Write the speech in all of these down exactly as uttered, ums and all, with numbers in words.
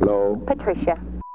Hello? Patricia.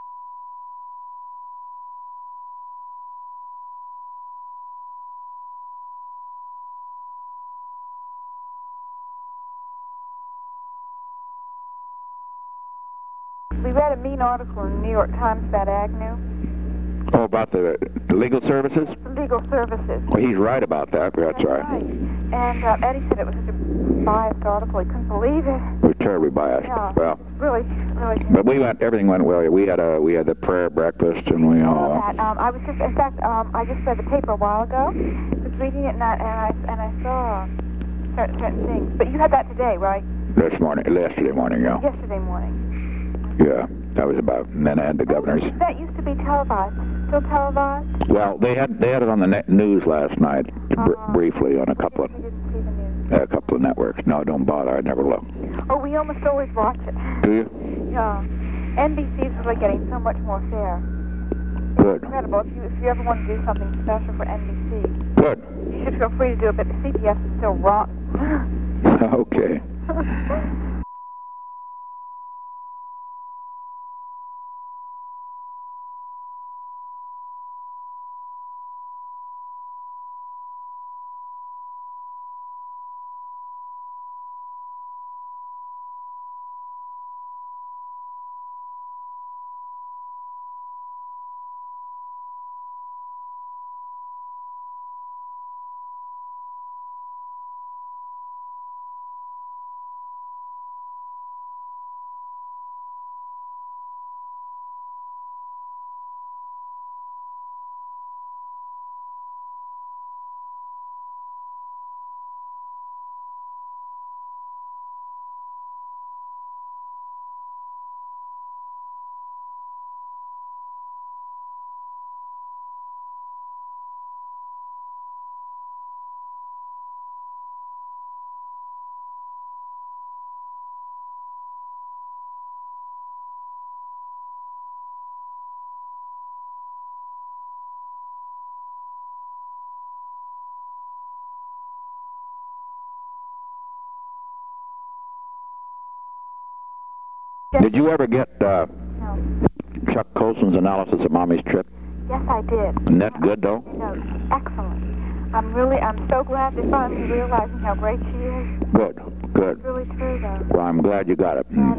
We read a mean article in the New York Times about Agnew. Oh, about the, the legal services? Legal services. Well, he's right about that. That's, That's right. right. And uh, Eddie said it was such a biased article. He couldn't believe it. We're terribly biased. Yeah. Well, Really, really. but we went. Everything went well. We had a we had the prayer breakfast, and we all. I saw that. Um, I was just, in fact, um, I just read the paper a while ago. I was reading it, and I and I, and I saw certain, certain things. But you had that today, right? This morning, yesterday morning, yeah. Yesterday morning. Yeah, that was about. And then I had the governors. Oh, that used to be televised. Still televised? Well, they had they had it on the net news last night, br Uh, briefly on a couple of We didn't see the news. a couple of networks. No, don't bother. I never look. Oh, we almost always watch it. Do you? Yeah. N B C's really getting so much more fair. Good. Incredible. If you if you ever want to do something special for N B C, Good. you should feel free to do it. But the C B S is still rotten. Okay. Did you ever get uh, No. Chuck Colson's analysis of Mommy's trip? Yes, I did. Isn't that good, though? No, excellent. I'm really, I'm so glad they're finally realizing how great she is. Good. Good. It's really true, though. Well, I'm glad you got it. Mm.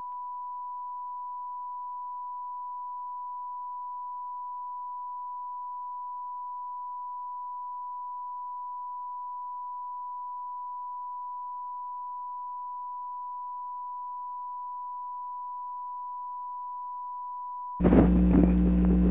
Yeah.